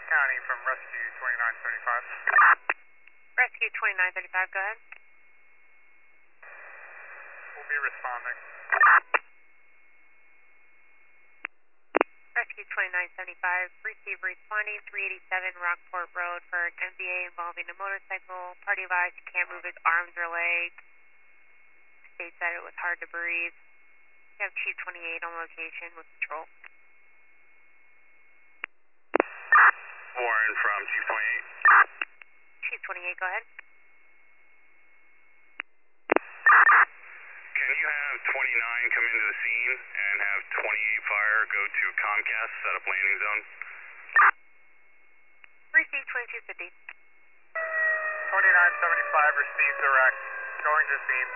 County from Rescue 2935. Rescue 2935, go ahead. We'll be responding. Rescue 2975, receive responding 387 Rockport Road for an MVA involving a motorcycle. Party advised he can't move his arms or legs. States that it was hard to breathe. We have Chief 28 on location with patrol. Warren from Chief 28. Chief 28, go ahead. Can you have 29 come into the scene and have 28 fire go to Comcast, set up landing zone? Receive 2250. 2975 received direct. Going to scene.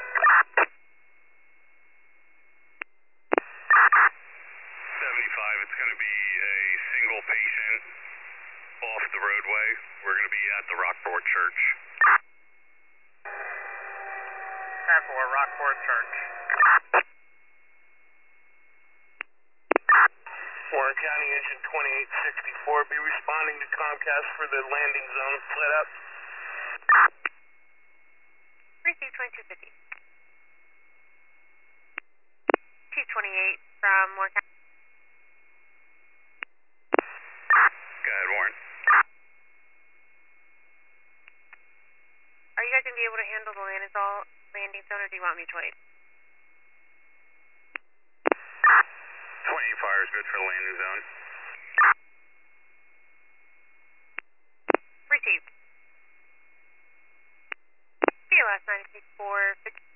75, it's going to be a single patient off the roadway. We're going to be at the Rockport Church. 10-4, Rockport Church. Warren County Engine 2864, be responding to Comcast for the landing zone set up. Receive 2250. Chief 28 from Warren County. Go ahead, Warren. Are you guys going to be able to handle the landing zone, or do you want me to wait? 28 fire is good for the landing zone. Received. BLS 964.